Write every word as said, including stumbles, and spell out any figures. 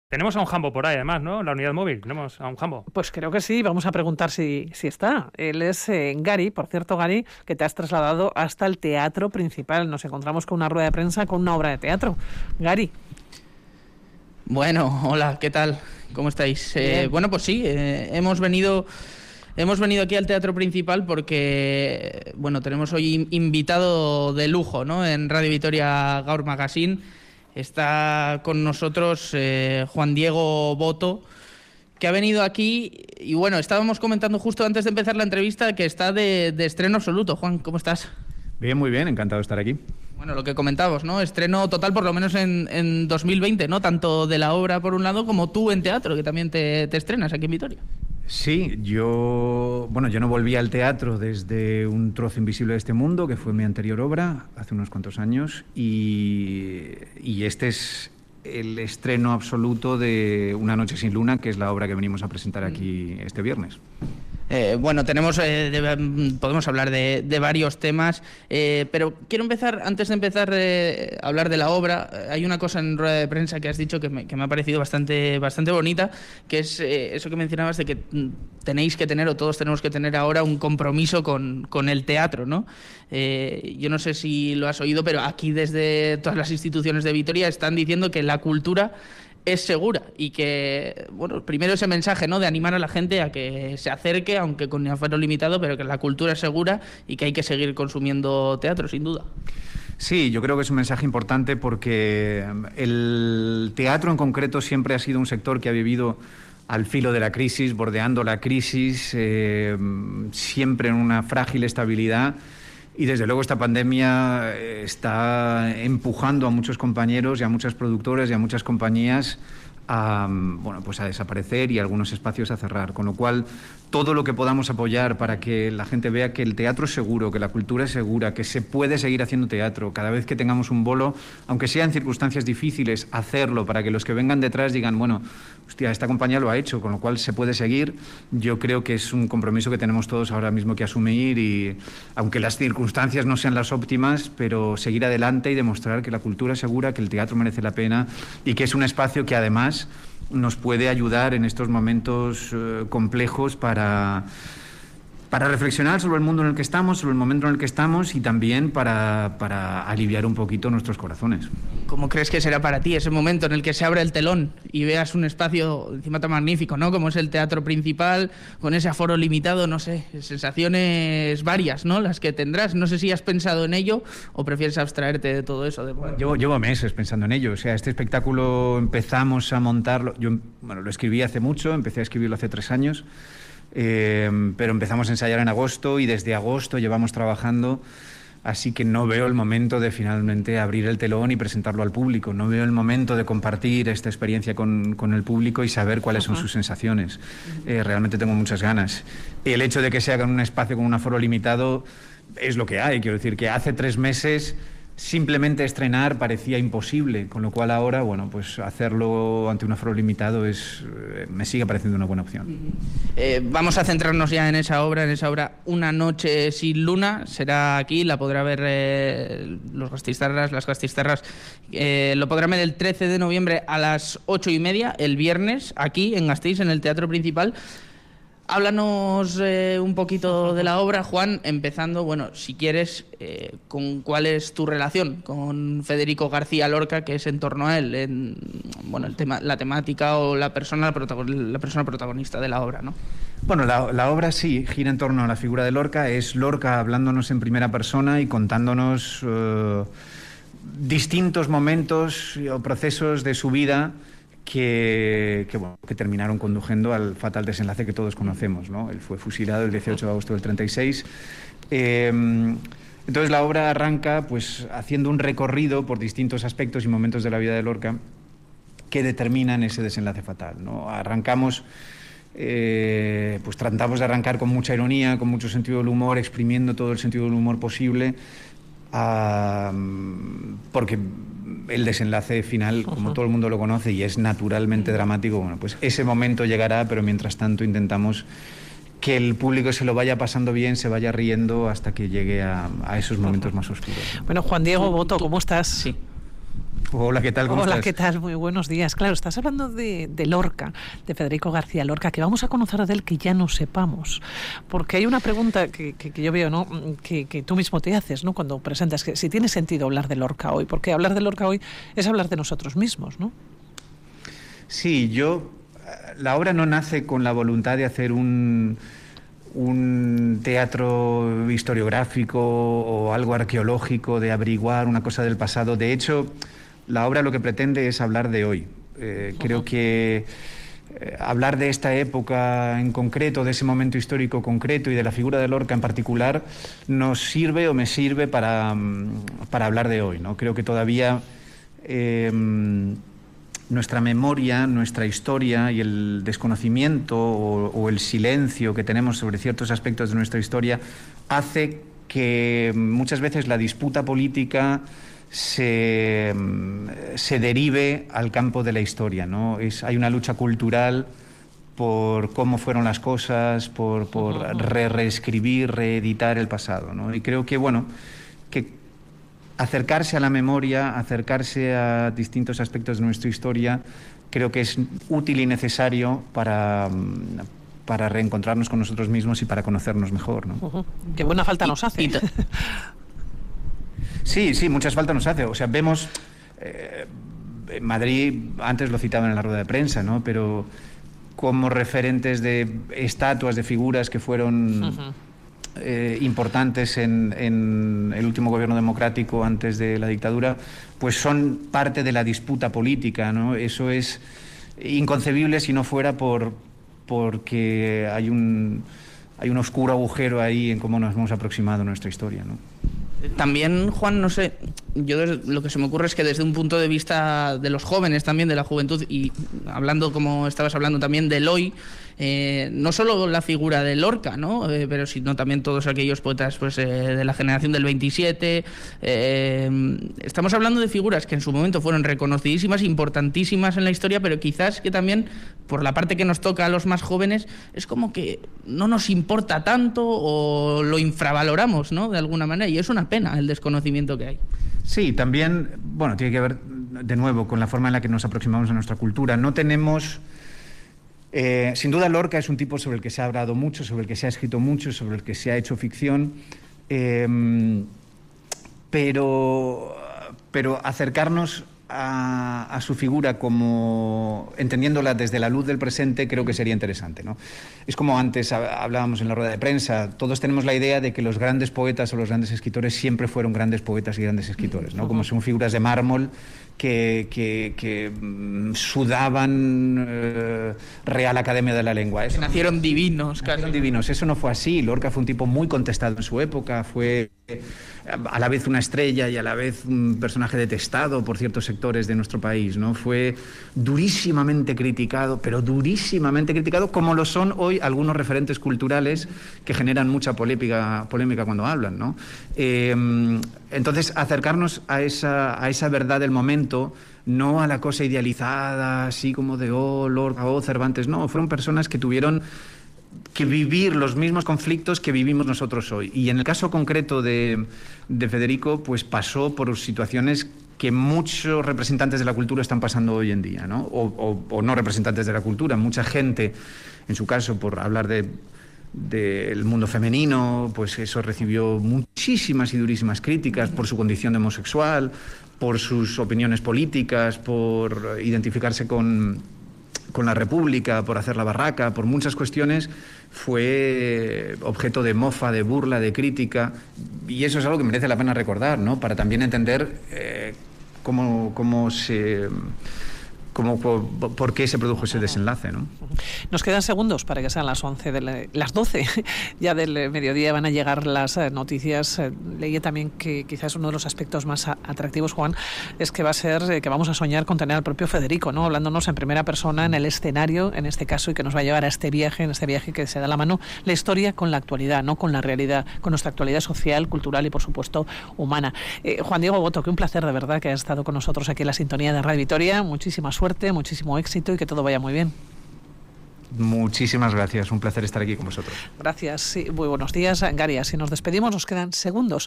Tenemos a un Jambo por ahí, además, ¿no? La unidad móvil, tenemos a un Jambo. Pues creo que sí, vamos a preguntar si, si está. Él es eh, Gary, por cierto, Gary, que te has trasladado hasta el Teatro Principal. Nos encontramos con una rueda de prensa con una obra de teatro. Gary. Bueno, hola, ¿qué tal? ¿Cómo estáis? Eh, bueno, pues sí, eh, hemos venido... Hemos venido aquí al Teatro Principal porque, bueno, tenemos hoy invitado de lujo, ¿no? En Radio Vitoria Gaur Magazine. Está con nosotros eh, Juan Diego Boto, que ha venido aquí y bueno, estábamos comentando justo antes de empezar la entrevista que está de, de estreno absoluto. Juan, ¿cómo estás? Bien, muy bien, encantado de estar aquí. Bueno, lo que comentábamos, ¿no? Estreno total por lo menos en, en dos mil veinte, ¿no? Tanto de la obra por un lado como tú en teatro, que también te, te estrenas aquí en Vitoria. Sí, yo, bueno, yo no volví al teatro desde Un trozo invisible de este mundo, que fue mi anterior obra, hace unos cuantos años, y, y este es el estreno absoluto de Una noche sin luna, que es la obra que venimos a presentar aquí este viernes. Eh, bueno, tenemos eh, de, podemos hablar de, de varios temas, eh, pero quiero empezar, antes de empezar eh, a hablar de la obra, eh, hay una cosa en rueda de prensa que has dicho que me, que me ha parecido bastante, bastante bonita, que es eh, eso que mencionabas de que tenéis que tener, o todos tenemos que tener ahora, un compromiso con, con el teatro, ¿no? Eh, yo no sé si lo has oído, pero aquí desde todas las instituciones de Vitoria están diciendo que la cultura es segura y que, bueno, primero ese mensaje, ¿no?, de animar a la gente a que se acerque, aunque con aforo limitado, pero que la cultura es segura y que hay que seguir consumiendo teatro, sin duda. Sí, yo creo que es un mensaje importante porque el teatro en concreto siempre ha sido un sector que ha vivido al filo de la crisis, bordeando la crisis, eh, siempre en una frágil estabilidad. Y desde luego esta pandemia está empujando a muchos compañeros y a muchas productoras y a muchas compañías a, bueno, pues a desaparecer y algunos espacios a cerrar. Con lo cual, todo lo que podamos apoyar para que la gente vea que el teatro es seguro, que la cultura es segura, que se puede seguir haciendo teatro, cada vez que tengamos un bolo, aunque sea en circunstancias difíciles, hacerlo para que los que vengan detrás digan, bueno, hostia, esta compañía lo ha hecho, con lo cual se puede seguir. Yo creo que es un compromiso que tenemos todos ahora mismo que asumir y, aunque las circunstancias no sean las óptimas, pero seguir adelante y demostrar que la cultura es segura, que el teatro merece la pena y que es un espacio que además nos puede ayudar en estos momentos eh, complejos para, para reflexionar sobre el mundo en el que estamos, sobre el momento en el que estamos y también para, para aliviar un poquito nuestros corazones. ¿Cómo crees que será para ti ese momento en el que se abre el telón y veas un espacio encima tan magnífico, ¿no?, como es el Teatro Principal, con ese aforo limitado? No sé, sensaciones varias, ¿no?, las que tendrás. No sé si has pensado en ello o prefieres abstraerte de todo eso. De... Llevo, llevo meses pensando en ello. O sea, este espectáculo empezamos a montarlo, yo bueno, lo escribí hace mucho, empecé a escribirlo hace tres años, eh, pero empezamos a ensayar en agosto y desde agosto llevamos trabajando. Así que no veo el momento de finalmente abrir el telón y presentarlo al público. No veo el momento de compartir esta experiencia con, con el público y saber cuáles son sus sensaciones. Eh, realmente tengo muchas ganas. El hecho de que se haga en un espacio con un aforo limitado es lo que hay. Quiero decir que hace tres meses simplemente estrenar parecía imposible, con lo cual ahora, bueno, pues hacerlo ante un aforo limitado es, eh, me sigue pareciendo una buena opción. Eh, vamos a centrarnos ya en esa obra, en esa obra Una noche sin luna. Será aquí, la podrá ver eh, los gastistarras, las gastistarras, eh, lo podrán ver el trece de noviembre a las ocho y media, el viernes, aquí en Gasteiz, en el Teatro Principal. Háblanos eh, un poquito de la obra, Juan, empezando, bueno, si quieres, eh, con cuál es tu relación con Federico García Lorca, que es en torno a él, en, bueno, el tema, la temática o la persona, la persona protagonista de la obra, ¿no? Bueno, la, la obra sí gira en torno a la figura de Lorca. Es Lorca hablándonos en primera persona y contándonos eh, distintos momentos o procesos de su vida que, que, bueno, que terminaron conduciendo al fatal desenlace que todos conocemos, ¿no? Él fue fusilado el dieciocho de agosto del treinta y seis. Eh, entonces la obra arranca pues haciendo un recorrido por distintos aspectos y momentos de la vida de Lorca que determinan ese desenlace fatal, ¿no? Arrancamos, eh, pues tratamos de arrancar con mucha ironía, con mucho sentido del humor, exprimiendo todo el sentido del humor posible, uh, porque el desenlace final, como todo el mundo lo conoce y es naturalmente dramático, bueno, pues ese momento llegará, pero mientras tanto intentamos que el público se lo vaya pasando bien, se vaya riendo hasta que llegue a, a esos momentos más oscuros. Bueno, Juan Diego Boto, ¿cómo estás? Sí. Hola, ¿qué tal? ¿Cómo Hola, estás? ¿qué tal? Muy buenos días. Claro, estás hablando de, de Lorca, de Federico García Lorca, que vamos a conocer de él que ya no sepamos. Porque hay una pregunta que, que, que yo veo, ¿no? Que, que tú mismo te haces, ¿no? Cuando presentas, que si tiene sentido hablar de Lorca hoy, porque hablar de Lorca hoy es hablar de nosotros mismos, ¿no? Sí, yo... La obra no nace con la voluntad de hacer un... un teatro historiográfico o algo arqueológico, de averiguar una cosa del pasado. De hecho, la obra lo que pretende es hablar de hoy. Eh, uh-huh. Creo que eh, hablar de esta época en concreto, de ese momento histórico concreto y de la figura de Lorca en particular, nos sirve o me sirve para, para hablar de hoy, ¿no? Creo que todavía... Eh, nuestra memoria, nuestra historia y el desconocimiento o, o el silencio que tenemos sobre ciertos aspectos de nuestra historia hace que muchas veces la disputa política se, se derive al campo de la historia, ¿no? Es, hay una lucha cultural por cómo fueron las cosas, por, por re reescribir, reeditar el pasado, ¿no? Y creo que, bueno, que acercarse a la memoria, acercarse a distintos aspectos de nuestra historia, creo que es útil y necesario para, para reencontrarnos con nosotros mismos y para conocernos mejor, ¿no? Uh-huh. Qué buena falta nos hace. Y, y sí, sí, muchas falta nos hace. O sea, vemos... Eh, Madrid, antes lo citaba en la rueda de prensa, ¿no? Pero como referentes de estatuas, de figuras que fueron... Uh-huh. Eh, importantes en, en el último gobierno democrático antes de la dictadura, pues son parte de la disputa política, ¿no? Eso es inconcebible si no fuera por porque hay un hay un oscuro agujero ahí en cómo nos hemos aproximado a nuestra historia, ¿no? También, Juan, no sé, yo lo que se me ocurre es que desde un punto de vista de los jóvenes también, de la juventud, y hablando como estabas hablando también del hoy, eh, no solo la figura de Lorca, ¿no? Eh, pero sino también todos aquellos poetas pues, eh, de la generación del veintisiete. Eh, estamos hablando de figuras que en su momento fueron reconocidísimas, importantísimas en la historia, pero quizás que también, por la parte que nos toca a los más jóvenes, es como que no nos importa tanto o lo infravaloramos, ¿no? De alguna manera, y es una pena el desconocimiento que hay. Sí, también, bueno, tiene que ver de nuevo con la forma en la que nos aproximamos a nuestra cultura. No tenemos... Eh, sin duda Lorca es un tipo sobre el que se ha hablado mucho, sobre el que se ha escrito mucho, sobre el que se ha hecho ficción, eh, pero, pero acercarnos a, a su figura como entendiéndola desde la luz del presente creo que sería interesante, ¿no? Es como antes hablábamos en la rueda de prensa, todos tenemos la idea de que los grandes poetas o los grandes escritores siempre fueron grandes poetas y grandes escritores, ¿no? Como son figuras de mármol que, que, que sudaban eh, Real Academia de la Lengua. Eso, que nacieron divinos, casi. Nacieron divinos. Eso no fue así. Lorca fue un tipo muy contestado en su época, fue a la vez una estrella y a la vez un personaje detestado por ciertos sectores de nuestro país, ¿no? Fue durísimamente criticado, pero durísimamente criticado, como lo son hoy algunos referentes culturales que generan mucha polémica, polémica cuando hablan, ¿no? Eh, entonces, acercarnos a esa, a esa verdad del momento, no a la cosa idealizada, así como de oh, Lorca, oh, Cervantes, no, fueron personas que tuvieron que vivir los mismos conflictos que vivimos nosotros hoy. Y en el caso concreto de, de Federico, pues pasó por situaciones que muchos representantes de la cultura están pasando hoy en día, ¿no? O, o, o no representantes de la cultura, mucha gente, en su caso, por hablar de del mundo femenino, pues eso recibió muchísimas y durísimas críticas por su condición de homosexual, por sus opiniones políticas, por identificarse con, con la República, por hacer la barraca, por muchas cuestiones, fue objeto de mofa, de burla, de crítica, y eso es algo que merece la pena recordar, ¿no? Para también entender eh, cómo, cómo se... Como por, por qué se produjo ese desenlace, ¿no? Nos quedan segundos para que sean las once, de la, las doce ya del mediodía, van a llegar las eh, noticias. Eh, leí también que quizás uno de los aspectos más a, atractivos, Juan, es que va a ser eh, que vamos a soñar con tener al propio Federico, ¿no? Hablándonos en primera persona en el escenario, en este caso, y que nos va a llevar a este viaje, en este viaje que se da la mano la historia con la actualidad, no con la realidad, con nuestra actualidad social, cultural y, por supuesto, humana. Eh, Juan Diego Boto, que un placer de verdad que hayas estado con nosotros aquí en la sintonía de Radio Vitoria. Muchísima suerte, muchísimo éxito y que todo vaya muy bien. Muchísimas gracias, un placer estar aquí con vosotros. Gracias, sí, muy buenos días, Gary. Así nos despedimos, nos quedan segundos